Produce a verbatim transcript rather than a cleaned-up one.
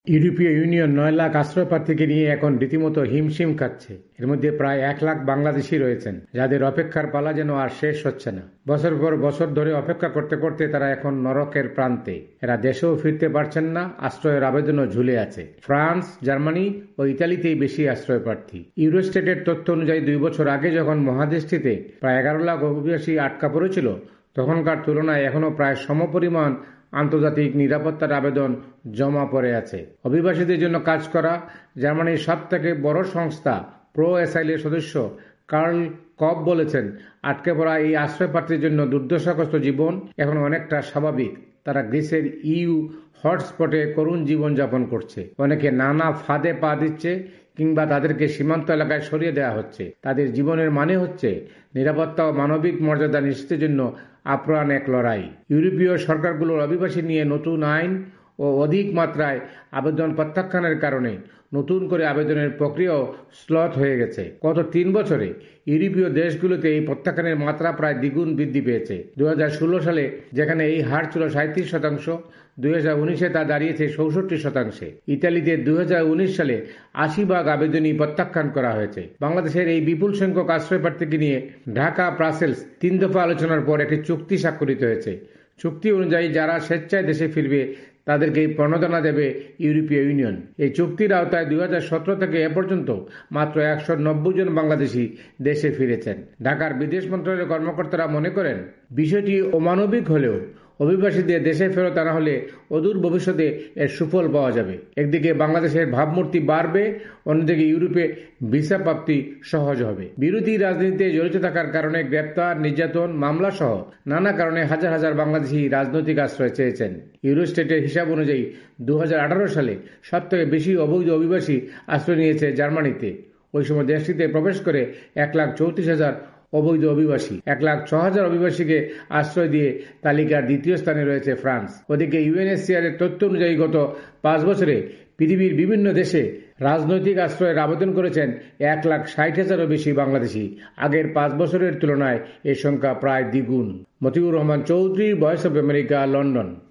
ইউরোপীয় ইউনিয়ন নয় লাখ আশ্রয়প্রার্থীকে নিয়ে এখন রীতিমতো হিমশিম খাচ্ছে। এর মধ্যে প্রায় এক লাখ বাংলাদেশি রয়েছেন, যাদের অপেক্ষার পালা যেন আর শেষ হচ্ছে না। বছর পর বছর ধরে অপেক্ষা করতে করতে তারা এখন নরকের প্রান্তে। এরা দেশেও ফিরতে পারছেন না, আশ্রয়ের আবেদনও ঝুলে আছে। ফ্রান্স, জার্মানি ও ইতালিতেই বেশি আশ্রয়প্রার্থী। ইউরোস্টেটের তথ্য অনুযায়ী দুই বছর আগে যখন মহাদেশটিতে প্রায় এগারো লাখ অভিবাসী আটকা পড়েছিল, তখনকার তুলনায় এখনও প্রায় সমপরিমাণ আন্তর্জাতিক নিরাপত্তার আবেদন জমা পড়ে আছে। অভিবাসীদের জন্য কাজ করা জার্মানির সব থেকে বড় সংস্থা প্রো অ্যাসাইলের সদস্য কার্ল কব বলেছেন, আটকে পড়া এই আশ্রয়প্রার্থীর জন্য দুর্দশাগ্রস্ত জীবন এখন অনেকটা স্বাভাবিক। তারা গ্রিসের ইউ হটস্পটে করুণ জীবনযাপন করছে। অনেকে নানা ফাঁদে পা দিচ্ছে কিংবা তাদেরকে সীমান্ত এলাকায় সরিয়ে দেওয়া হচ্ছে। তাদের জীবনের মানে হচ্ছে নিরাপত্তা ও মানবিক মর্যাদা নিশ্চিতের জন্য আপ্রাণ এক লড়াই। ইউরোপীয় সরকারগুলোর অভিবাসী নিয়ে নতুন আইন ও অধিক মাত্রায় আবেদন প্রত্যাখ্যানের কারণে নতুন করে আবেদনের প্রক্রিয়াও স্লথ হয়ে গেছে। গত তিন বছরে ইউরোপীয় দেশগুলোতে এই প্রত্যাখ্যানের মাত্রা প্রায় দ্বিগুণ বৃদ্ধি পেয়েছে। দুই হাজার ষোলো সালে যেখানে এই হার ছিল সাঁত্রিশ শতাংশ, দুই হাজার উনিশে তা দাঁড়িয়েছে চৌষট্টি শতাংশে। ইতালিতে দুই হাজার উনিশ সালে আশি ভাগ আবেদনই প্রত্যাখ্যান করা হয়েছে। বাংলাদেশের এই বিপুল সংখ্যক আশ্রয়প্রার্থীকে নিয়ে ঢাকা ব্রাসেলস তিন দফা আলোচনার পর একটি চুক্তি স্বাক্ষরিত হয়েছে। চুক্তি অনুযায়ী যারা স্বেচ্ছায় দেশে ফিরবে তাদেরকে প্রণোদনা দেবে ইউরোপীয় ইউনিয়ন। এই চুক্তির আওতায় দুই হাজার সতেরো থেকে এ পর্যন্ত মাত্র একশো নব্বই জন বাংলাদেশি দেশে ফিরেছেন। ঢাকার বিদেশ মন্ত্রণালয়ের কর্মকর্তারা মনে করেন, বিষয়টি অমানবিক হলেও অভিবাসীদের দেশে ফেরত আনা হলে অদূর ভবিষ্যতে এর সুফল পাওয়া যাবে। একদিকে বাংলাদেশের ভাবমূর্তি বাড়বে, অন্যদিকে ইউরোপে ভিসা প্রাপ্তি সহজ হবে। বিরোধী রাজনীতিতে জড়িত থাকার কারণে গ্রেপ্তার, নির্যাতন, মামলা সহ নানা কারণে হাজার হাজার বাংলাদেশি রাজনৈতিক আশ্রয় চেয়েছেন। ইউরোস্টেটের হিসাব অনুযায়ী দু হাজার আঠারো সালে সব থেকে বেশি অবৈধ অভিবাসী আশ্রয় নিয়েছে জার্মানিতে। ওই সময় দেশটিতে প্রবেশ করে এক লাখ চৌত্রিশ হাজার অবৈধ অভিবাসী। এক লাখ ছ হাজার অভিবাসীকে আশ্রয় দিয়ে তালিকার দ্বিতীয় স্থানে রয়েছে ফ্রান্স। ওদিকে ইউএনএইচসিআর এর তথ্য অনুযায়ী গত পাঁচ বছরে পৃথিবীর বিভিন্ন দেশে রাজনৈতিক আশ্রয়ের আবেদন করেছেন এক লাখ ষাট হাজারও বেশি বাংলাদেশি। আগের পাঁচ বছরের তুলনায় এর সংখ্যা প্রায় দ্বিগুণ। Motiur Rahman Chowdhury, voice of America, London.